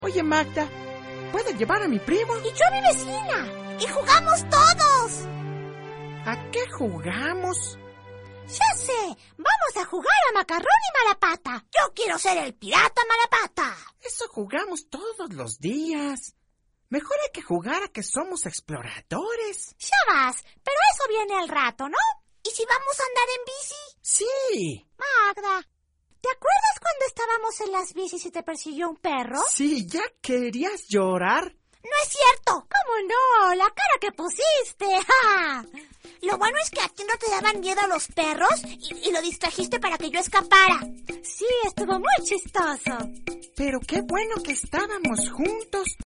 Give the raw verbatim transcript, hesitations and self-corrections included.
Oye, Magda, ¿puedes llevar a mi primo? Y yo a mi vecina. Y jugamos todos. ¿A qué jugamos? Ya sé, vamos a jugar a Macarrón y Malapata. Yo quiero ser el pirata Malapata. Eso jugamos todos los días. Mejor hay que jugar a que somos exploradores. Ya vas, pero eso viene al rato, ¿no? ¿Y si vamos a andar en bici? Sí. Magda, ¿te acuerdas cuando estábamos en las bicis y te persiguió un perro? Sí, ¿ya querías llorar? No es cierto. ¿Cómo no? La cara que pusiste. ¡Ja! Lo bueno es que a ti no te daban miedo los perros y, y lo distrajiste para que yo escapara. Sí, estuvo muy chistoso. Pero qué bueno que estábamos juntos.